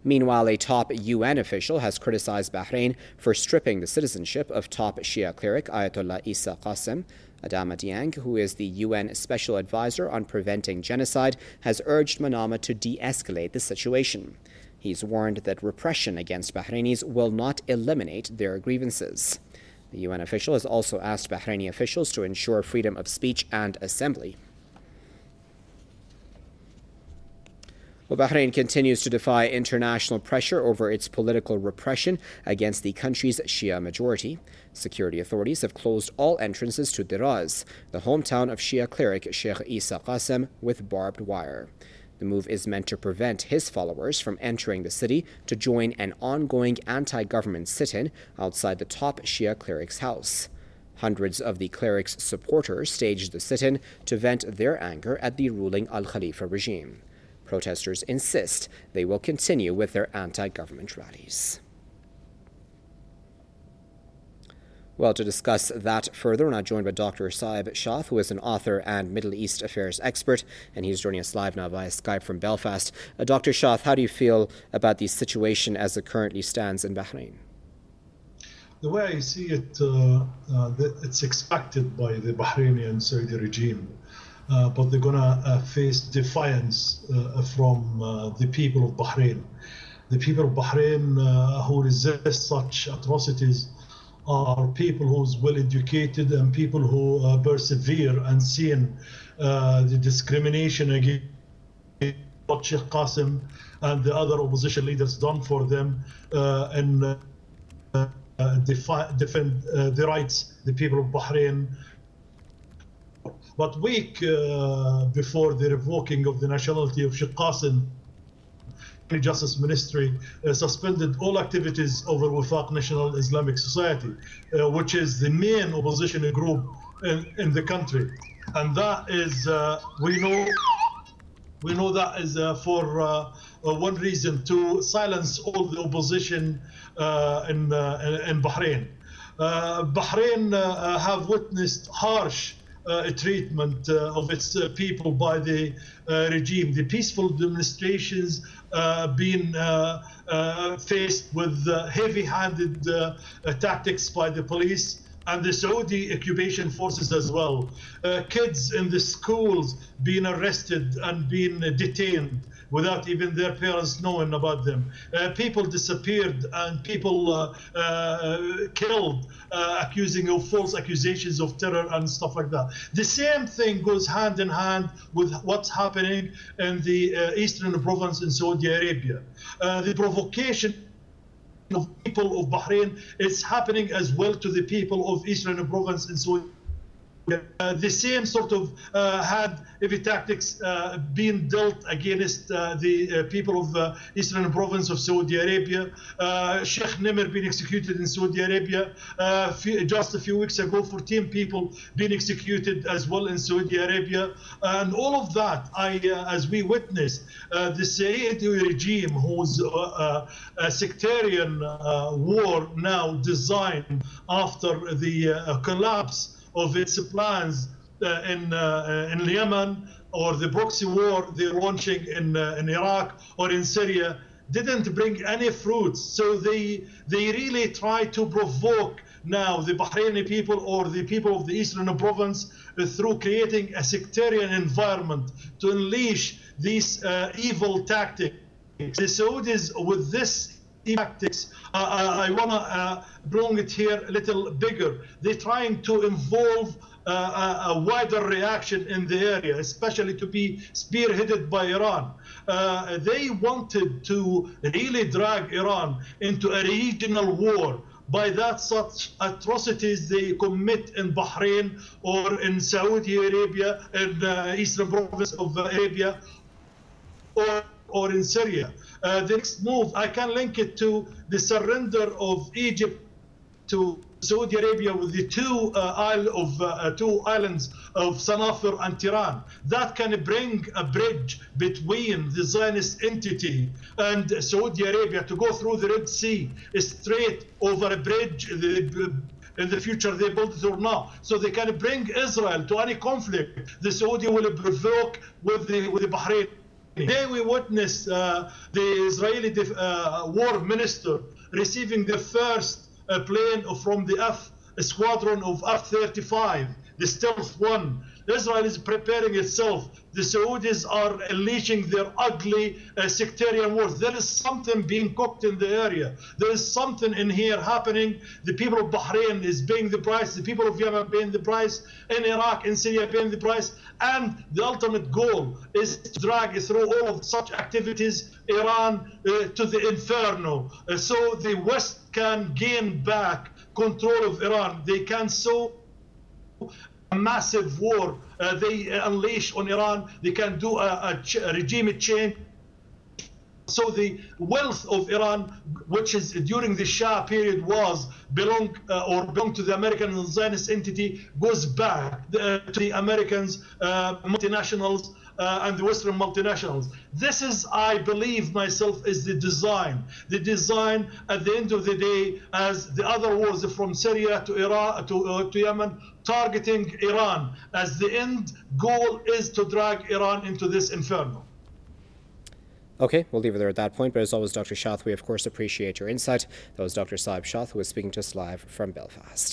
Meanwhile, a top UN official has criticized Bahrain for stripping the citizenship of top Shia cleric Ayatollah Isa Qasim. Adama Dieng, who is the UN Special Advisor on Preventing Genocide, has urged Manama to de-escalate the situation. He's warned that repression against Bahrainis will not eliminate their grievances. The UN official has also asked Bahraini officials to ensure freedom of speech and assembly. Well, Bahrain continues to defy international pressure over its political repression against the country's Shia majority. Security authorities have closed all entrances to Diraz, the hometown of Shia cleric Sheikh Isa Qasim, with barbed wire. The move is meant to prevent his followers from entering the city to join an ongoing anti-government sit-in outside the top Shia cleric's house. Hundreds of the cleric's supporters staged the sit-in to vent their anger at the ruling Al-Khalifa regime. Protesters insist they will continue with their anti-government rallies. Well, to discuss that further, we're now joined by Dr. Saib Shah, who is an author and Middle East affairs expert, and he's joining us live now via Skype from Belfast. Dr. Shah, how do you feel about the situation as it currently stands in Bahrain? The way I see it, it's expected by the Bahraini and Saudi regime. But they're going to face defiance from the people of Bahrain. The people of Bahrain who resist such atrocities are people who's well educated and people who persevere and seeing the discrimination against what Sheikh Qasim and the other opposition leaders done for them and defend the rights the people of Bahrain. But week before the revoking of the nationality of Sheikh Qasim, the Justice Ministry suspended all activities over Wifaq National Islamic Society, which is the main opposition group in the country. And that is, we know that is for one reason, to silence all the opposition in Bahrain. Bahrain have witnessed harsh treatment of its people by the regime. The peaceful demonstrations being faced with heavy-handed tactics by the police and the Saudi occupation forces as well. Kids in the schools being arrested and being detained without even their parents knowing about them. People disappeared and people killed, accusing of false accusations of terror and stuff like that. The same thing goes hand in hand with what's happening in the eastern province in Saudi Arabia. The provocation of people of Bahrain is happening as well to the people of eastern province in Saudi Arabia. The same sort of heavy tactics being dealt against the people of the eastern province of Saudi Arabia. Sheikh Nimr being executed in Saudi Arabia. Just a few weeks ago, 14 people being executed as well in Saudi Arabia. And all of that, as we witnessed, the Saudi regime, whose a sectarian war now designed after the collapse of its plans in Yemen, or the proxy war they're launching in Iraq or in Syria, didn't bring any fruits. So they really try to provoke now the Bahraini people or the people of the eastern province through creating a sectarian environment to unleash these evil tactics. The Saudis, with this tactics, I want to bring it here a little bigger. They're trying to involve a wider reaction in the area, especially to be spearheaded by Iran. They wanted to really drag Iran into a regional war by that such atrocities they commit in Bahrain or in Saudi Arabia, in the eastern province of Arabia, or in Syria. The next move, I can link it to the surrender of Egypt to Saudi Arabia with the two islands of Sanafir and Tiran. That can bring a bridge between the Zionist entity and Saudi Arabia to go through the Red Sea straight over a bridge. In the future, they build it or not, so they can bring Israel to any conflict the Saudi will provoke with the Bahrain Today we witnessed the Israeli war minister receiving the first plane from the F squadron of F-35, the stealth one. Israel is preparing itself. The Saudis are unleashing their ugly sectarian wars. There is something being cooked in the area. There is something in here happening. The people of Bahrain is paying the price. The people of Yemen paying the price. In Iraq, in Syria paying the price. And the ultimate goal is to drag through all of such activities Iran to the inferno. So the West can gain back control of Iran. They can sow a massive war they unleash on Iran. They can do a regime change. So the wealth of Iran, which is during the Shah period belong to the American Zionist entity, goes back to the Americans, multinationals, and the Western multinationals. This is, I believe myself, is the design. The design at the end of the day, as the other wars from Syria to Iraq to Yemen, targeting Iran as the end goal is to drag Iran into this inferno. Okay, we'll leave it there at that point. But as always, Dr. Shah, we of course appreciate your insight. That was Dr. Saib Shah, who was speaking to us live from Belfast.